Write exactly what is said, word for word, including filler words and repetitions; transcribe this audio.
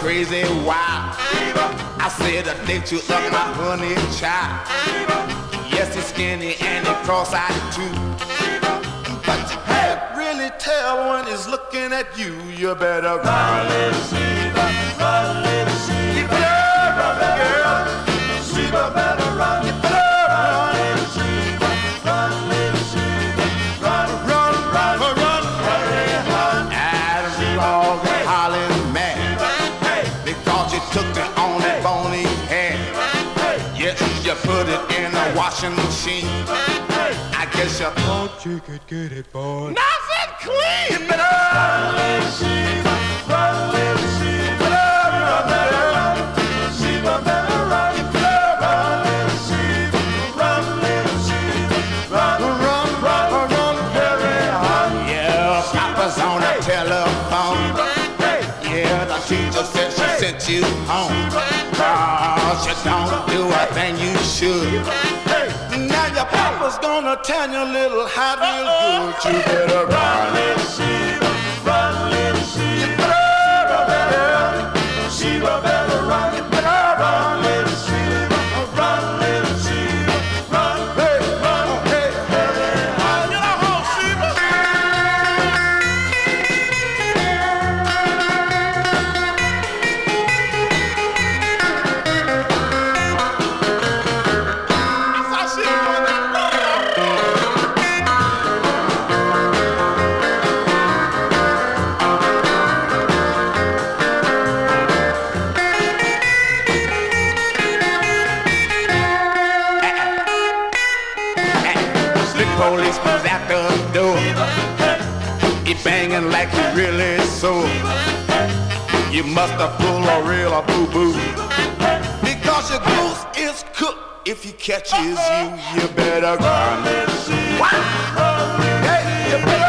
crazy wild. I said I date you up my honey child. Yes, he's skinny and he cross-eyed too. But you can't really tell when he's looking at you. You better run, little Sheba, run, little Sheba. You better run, girl. Sheba better run. You better run, little Sheba, run, little Sheba, run, run, run, run, hurry, run. Adam's dog hollering mad because you took the only bone he had. Yes, you put it in a washing machine. I guess you thought you could get it, boy. Nice and clean. You better run, little Sheba, run, little Sheba, run, run, Sheba better run. You better run, little Sheba, run, little Sheba, run, run, run, run, hurry, run. Yeah, Papa's on the telephone. Yeah, the teacher said she sent you home. Cause you don't do a thing you should. Now your papa's gonna tan your little hat real good. You better run, little Sheba, run, little Sheba. You better run, Sheba better run. You better run, little Sheba, run, little Sheba, run, hey, run, hey, hurry, run. You know how Sheba. Policeman's at the door. He banging like he really sore. You must have pulled a real boo-boo. Because your goose is cooked. If he catches you, you better run. Hey, you better